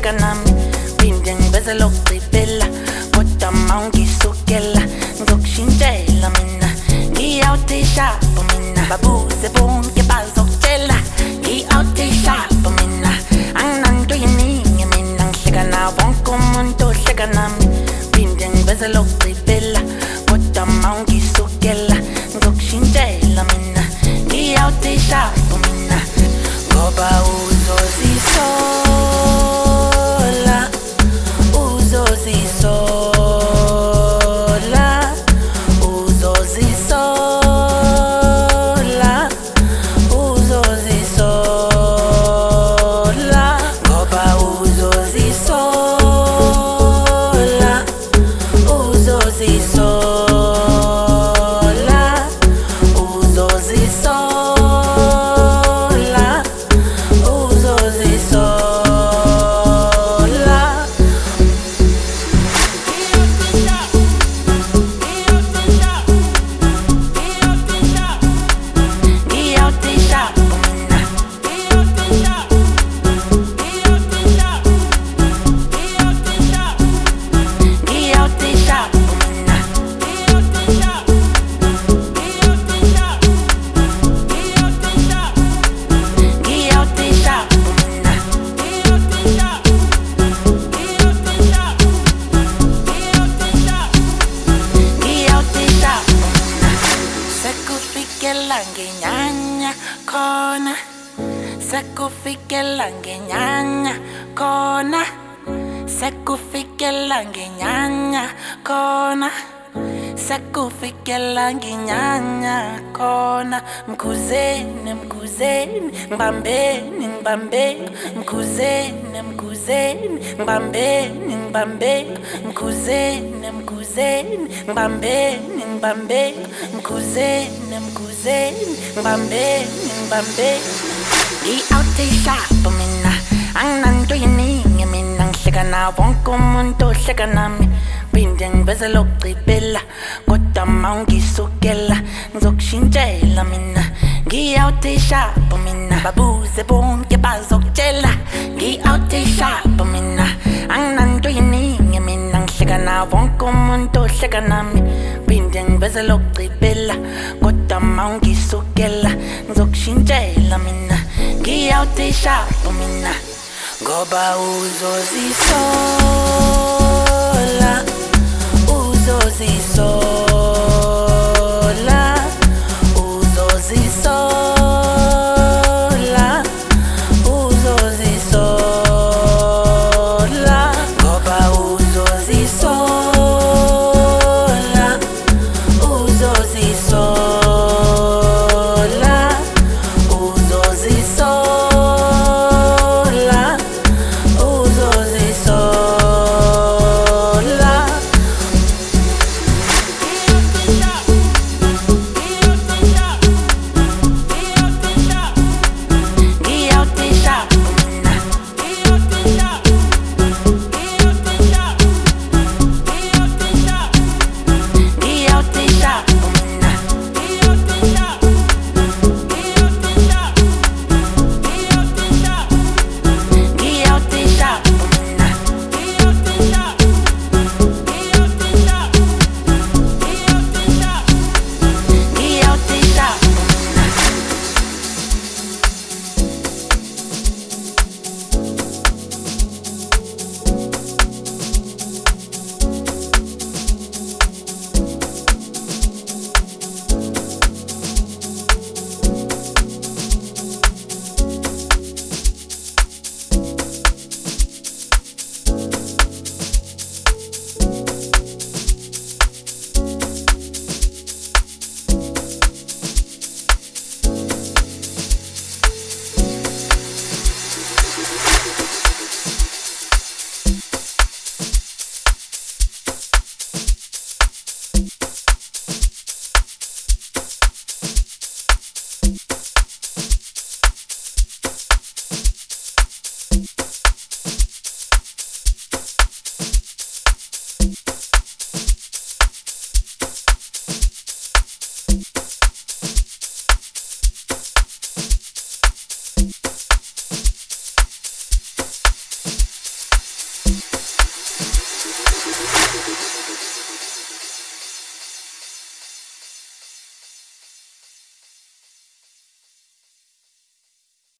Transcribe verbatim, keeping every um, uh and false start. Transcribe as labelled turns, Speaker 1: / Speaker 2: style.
Speaker 1: uhleka nami phinde ngiveze lokugcibela kodwa mawungisukela ngizokushintshela mina ngiyawutishapo mina babuze bonke bazokutshela ngiyawutishapo mina anginanto yiningi mina ngihleka nawo wonke umuntu uhleka nami phinde ngiveze lokugcibela kodwa mawungisukela ngizokushintshela mina ngiyawutishapo mina ngoba uzozisola uzozisola uzozisola uzozisola ngoba uzozisola uzozisola uzozisola Sekufikela ngenyanya khona Sekufikela ngenyanya khona Sekufikela ngenyanya khona Sekufikela ngenyanya khona Mkhuzeni mkhuzeni ngibambeni ngibambeni Mkhuzeni mkhuzeni ngibambeni ngibambeni Mkhuzeni mkhuzeni ngibambeni ngibambeni Mkhuzeni mkhuzeni ngibambeni ngibambeni ngiyawutishapo mina anginanto yiningi mina ngihleka nawo wonke umuntu uhleka nami phinde ngiveze lokugcibela kodwa mawungisukela ngizokushintshela mina ngiyawutishapo mina babuze bonke bazokutshela ngiyawutishapo mina anginanto yiningi mina ngihleka nawo wonke umuntu uhleka nami phinde ngiveze lokugcibela kodwa mawungisukela ngizokushintshela mina ngiyawutishapo mina ngoba uzozisola uzozisola